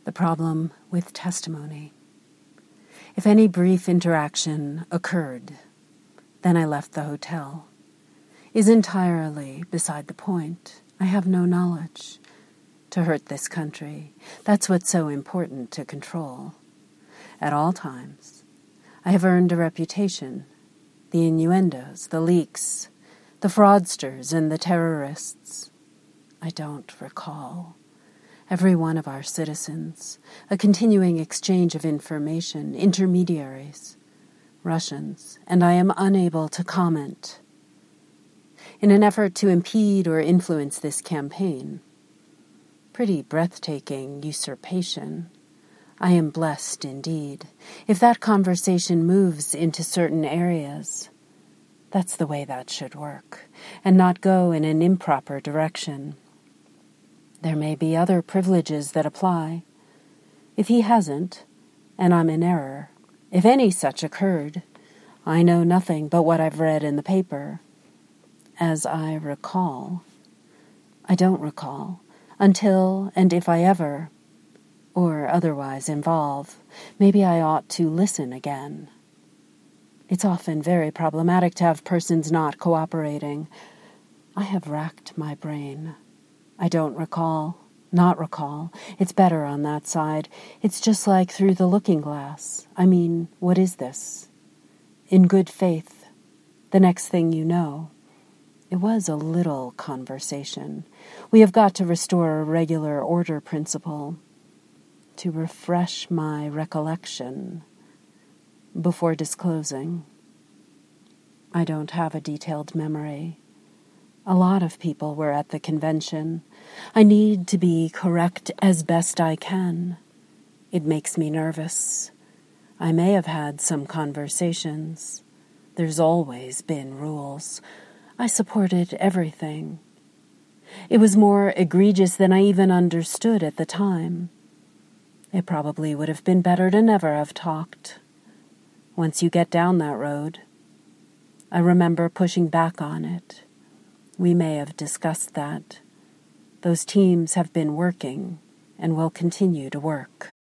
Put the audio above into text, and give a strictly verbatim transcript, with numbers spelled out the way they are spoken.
The problem with testimony. If any brief interaction occurred, then I left the hotel, is entirely beside the point. I have no knowledge. To hurt this country, that's what's so important to control. At all times, I have earned a reputation. The innuendos, the leaks, the fraudsters, and the terrorists. I don't recall. Every one of our citizens, a continuing exchange of information, intermediaries, Russians, and I am unable to comment. In an effort to impede or influence this campaign, pretty breathtaking usurpation, I am blessed indeed. If that conversation moves into certain areas, that's the way that should work, and not go in an improper direction. There may be other privileges that apply. If he hasn't, and I'm in error, if any such occurred, I know nothing but what I've read in the paper. As I recall, I don't recall, until and if I ever, or otherwise involve, maybe I ought to listen again. It's often very problematic to have persons not cooperating. I have racked my brain. I don't recall, not recall. It's better on that side. It's just like through the looking glass. I mean, what is this? In good faith, the next thing you know, it was a little conversation. We have got to restore a regular order principle, to refresh my recollection before disclosing. I don't have a detailed memory. A lot of people were at the convention. I need to be correct as best I can. It makes me nervous. I may have had some conversations. There's always been rules. I supported everything. It was more egregious than I even understood at the time. It probably would have been better to never have talked. Once you get down that road, I remember pushing back on it. We may have discussed that. Those teams have been working and will continue to work.